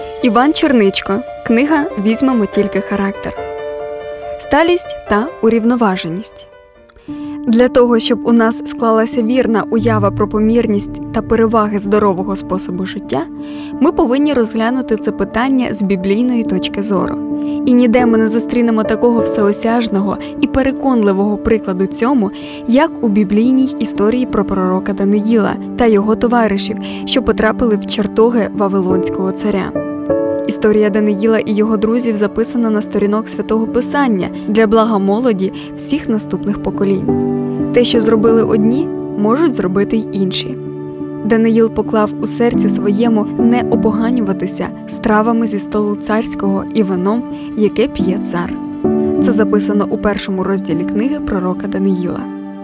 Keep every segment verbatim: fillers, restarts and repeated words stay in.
Іван Черничко. Книга «Візьмемо тільки характер». Сталість та урівноваженість. Для того, щоб у нас склалася вірна уява про помірність та переваги здорового способу життя, ми повинні розглянути це питання з біблійної точки зору. І ніде ми не зустрінемо такого всеосяжного і переконливого прикладу цьому, як у біблійній історії про пророка Даниїла та його товаришів, що потрапили в чертоги Вавилонського царя. Історія Даниїла і його друзів записана на сторінок Святого Писання для блага молоді всіх наступних поколінь. Те, що зробили одні, можуть зробити й інші. Даниїл поклав у серці своєму не опоганюватися стравами зі столу царського і вином, яке п'є цар. Це записано у першому розділі книги пророка Даниїла.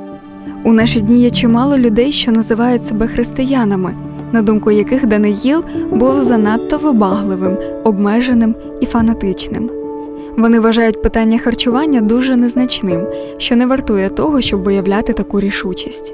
У наші дні є чимало людей, що називають себе християнами, на думку яких Даниїл був занадто вибагливим, обмеженим і фанатичним. Вони вважають питання харчування дуже незначним, що не вартує того, щоб виявляти таку рішучість.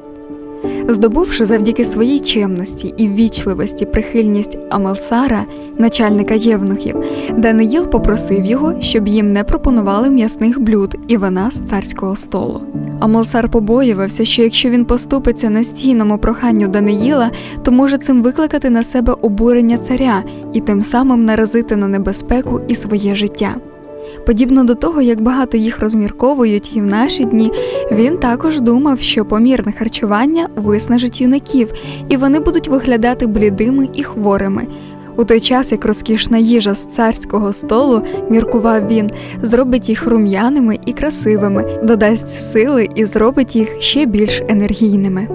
Здобувши завдяки своїй чемності і ввічливості прихильність Амелсара, начальника євнухів, Даниїл попросив його, щоб їм не пропонували м'ясних блюд і вина з царського столу. Амелсар побоювався, що якщо він поступиться настійному проханню Даниїла, то може цим викликати на себе обурення царя і тим самим наразити на небезпеку і своє життя. Подібно до того, як багато їх розмірковують і в наші дні, він також думав, що помірне харчування виснажить юнаків, і вони будуть виглядати блідими і хворими. У той час, як розкішна їжа з царського столу, міркував він, зробить їх рум'яними і красивими, додасть сили і зробить їх ще більш енергійними.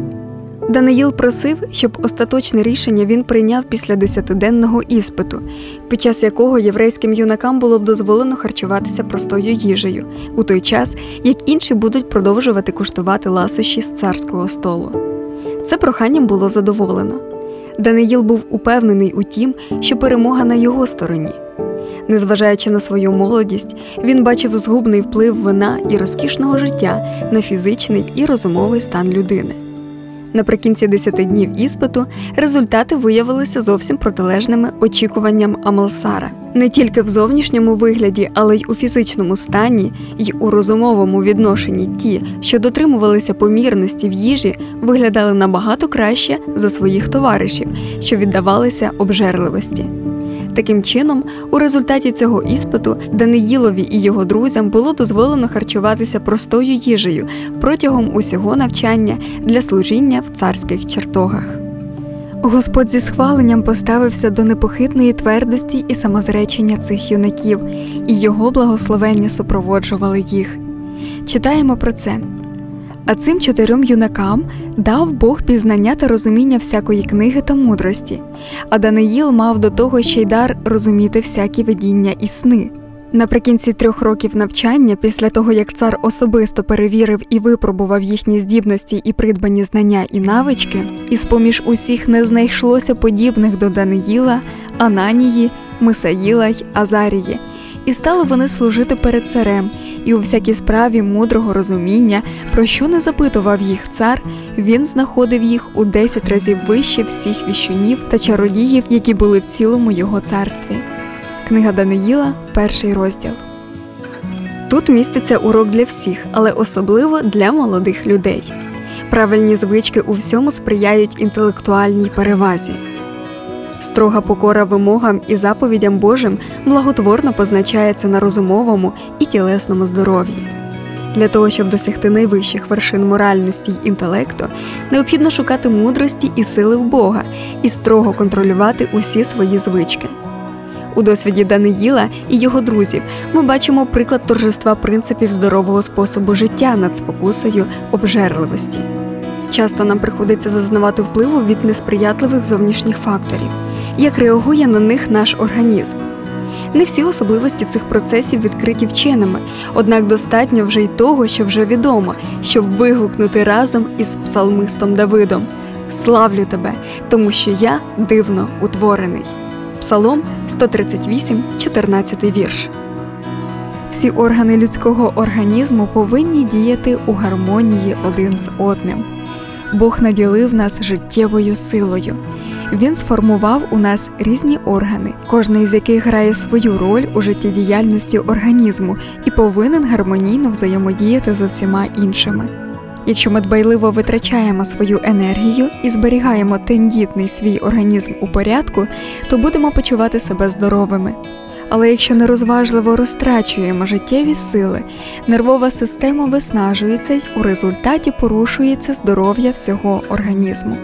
Даниїл просив, щоб остаточне рішення він прийняв після десятиденного іспиту, під час якого єврейським юнакам було б дозволено харчуватися простою їжею, у той час, як інші будуть продовжувати куштувати ласощі з царського столу. Це проханням було задоволено. Даниїл був упевнений у тім, що перемога на його стороні. Незважаючи на свою молодість, він бачив згубний вплив вина і розкішного життя на фізичний і розумовий стан людини. Наприкінці десяти днів іспиту результати виявилися зовсім протилежними очікуванням Амелсара. Не тільки в зовнішньому вигляді, але й у фізичному стані, й у розумовому відношенні ті, що дотримувалися помірності в їжі, виглядали набагато краще за своїх товаришів, що віддавалися обжерливості. Таким чином, у результаті цього іспиту Даниїлові і його друзям було дозволено харчуватися простою їжею протягом усього навчання для служіння в царських чертогах. Господь зі схваленням поставився до непохитної твердості і самозречення цих юнаків, і його благословення супроводжували їх. Читаємо про це. А цим чотирьом юнакам дав Бог пізнання та розуміння всякої книги та мудрості, а Даниїл мав до того ще й дар розуміти всякі видіння і сни. Наприкінці трьох років навчання, після того, як цар особисто перевірив і випробував їхні здібності і придбані знання і навички, і з-поміж усіх не знайшлося подібних до Даниїла, Ананії, Мисаїла й Азарії, і стали вони служити перед царем, і у всякій справі мудрого розуміння, про що не запитував їх цар, він знаходив їх у десять разів вище всіх віщунів та чародіїв, які були в цілому його царстві. Книга Даниїла, перший розділ. Тут міститься урок для всіх, але особливо для молодих людей. Правильні звички у всьому сприяють інтелектуальній перевазі. Строга покора вимогам і заповідям Божим благотворно позначається на розумовому і тілесному здоров'ї. Для того, щоб досягти найвищих вершин моральності й інтелекту, необхідно шукати мудрості і сили в Бога і строго контролювати усі свої звички. У досвіді Даниїла і його друзів ми бачимо приклад торжества принципів здорового способу життя над спокусою обжерливості. Часто нам приходиться зазнавати впливу від несприятливих зовнішніх факторів. Як реагує на них наш організм? Не всі особливості цих процесів відкриті вченими, однак достатньо вже й того, що вже відомо, щоб вигукнути разом із псалмистом Давидом «Славлю тебе, тому що я дивно утворений». Псалом сто тридцять вісім, чотирнадцятий вірш. Всі органи людського організму повинні діяти у гармонії один з одним. Бог наділив нас життєвою силою. Він сформував у нас різні органи, кожний із яких грає свою роль у життєдіяльності організму і повинен гармонійно взаємодіяти з усіма іншими. Якщо ми дбайливо витрачаємо свою енергію і зберігаємо тендітний свій організм у порядку, то будемо почувати себе здоровими. Але якщо нерозважливо розтрачуємо життєві сили, нервова система виснажується й у результаті порушується здоров'я всього організму.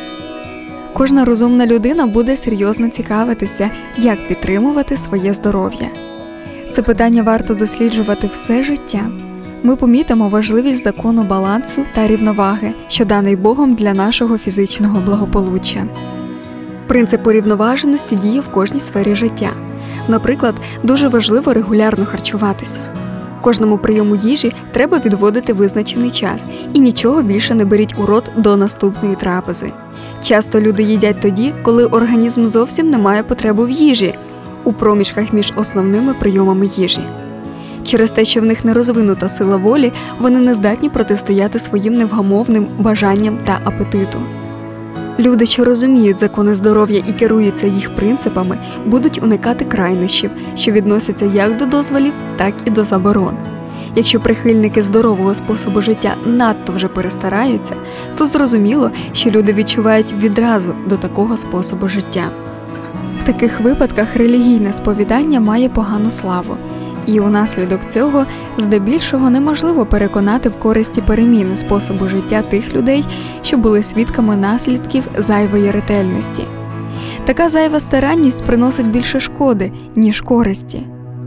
Кожна розумна людина буде серйозно цікавитися, як підтримувати своє здоров'я. Це питання варто досліджувати все життя. Ми помітимо важливість закону балансу та рівноваги, що даний Богом для нашого фізичного благополуччя. Принцип урівноваженості діє в кожній сфері життя. Наприклад, дуже важливо регулярно харчуватися. Кожному прийому їжі треба відводити визначений час і нічого більше не беріть у рот до наступної трапези. Часто люди їдять тоді, коли організм зовсім не має потреби в їжі, у проміжках між основними прийомами їжі. Через те, що в них не розвинута сила волі, вони не здатні протистояти своїм невгамовним бажанням та апетиту. Люди, що розуміють закони здоров'я і керуються їх принципами, будуть уникати крайнощів, що відносяться як до дозволів, так і до заборон. Якщо прихильники здорового способу життя надто вже перестараються, то зрозуміло, що люди відчувають відразу до такого способу життя. В таких випадках релігійне сповідання має погану славу, і унаслідок цього здебільшого неможливо переконати в користі переміни способу життя тих людей, що були свідками наслідків зайвої ретельності. Така зайва старанність приносить більше шкоди, ніж користі.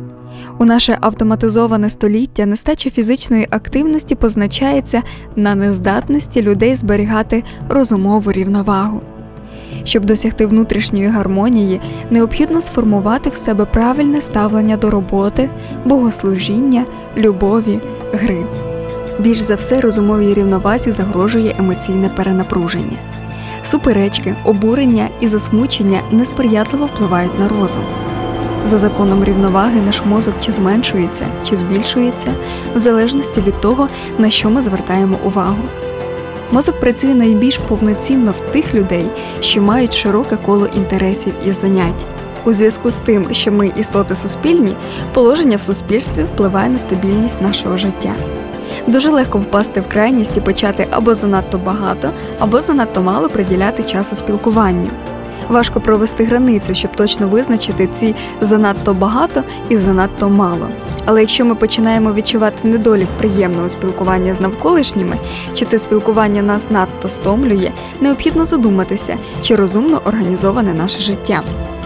У наше автоматизоване століття нестача фізичної активності позначається на нездатності людей зберігати розумову рівновагу. Щоб досягти внутрішньої гармонії, необхідно сформувати в себе правильне ставлення до роботи, богослужіння, любові, гри. Більш за все розумовій рівновазі загрожує емоційне перенапруження. Суперечки, обурення і засмучення несприятливо впливають на розум. За законом рівноваги наш мозок чи зменшується, чи збільшується, в залежності від того, на що ми звертаємо увагу. Мозок працює найбільш повноцінно в тих людей, що мають широке коло інтересів і занять. У зв'язку з тим, що ми істоти суспільні, положення в суспільстві впливає на стабільність нашого життя. Дуже легко впасти в крайність і почати або занадто багато, або занадто мало приділяти часу спілкуванню. Важко провести границю, щоб точно визначити ці занадто багато і занадто мало. Але якщо ми починаємо відчувати недолік приємного спілкування з навколишніми, чи це спілкування нас надто стомлює, необхідно задуматися, чи розумно організоване наше життя.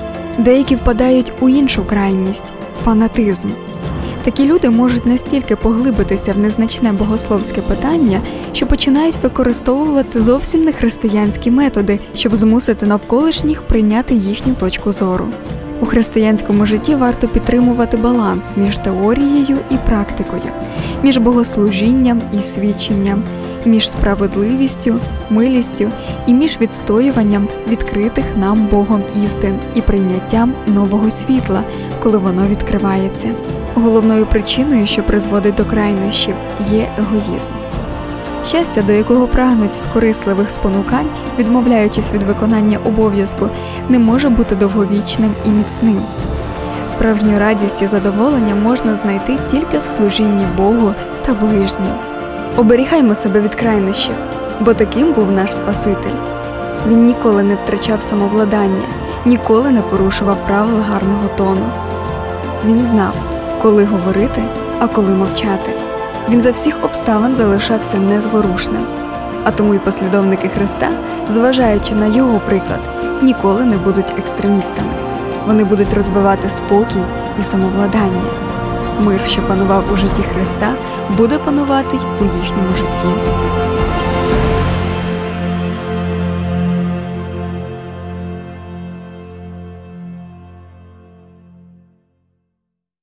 Деякі впадають у іншу крайність – фанатизм. Такі люди можуть настільки поглибитися в незначне богословське питання, що починають використовувати зовсім не християнські методи, щоб змусити навколишніх прийняти їхню точку зору. У християнському житті варто підтримувати баланс між теорією і практикою, між богослужінням і свідченням, між справедливістю, милістю і між відстоюванням відкритих нам Богом істин і прийняттям нового світла, коли воно відкривається. Головною причиною, що призводить до крайнощів, є егоїзм. Щастя, до якого прагнуть з корисливих спонукань, відмовляючись від виконання обов'язку, не може бути довговічним і міцним. Справжню радість і задоволення можна знайти тільки в служінні Богу та ближнім. Оберігаймо себе від крайнощів, бо таким був наш Спаситель. Він ніколи не втрачав самовладання, ніколи не порушував правил гарного тону. Він знав, коли говорити, а коли мовчати. Він за всіх обставин залишався незворушним. А тому й послідовники Христа, зважаючи на його приклад, ніколи не будуть екстремістами. Вони будуть розвивати спокій і самовладання. Мир, що панував у житті Христа, буде панувати й у їхньому житті.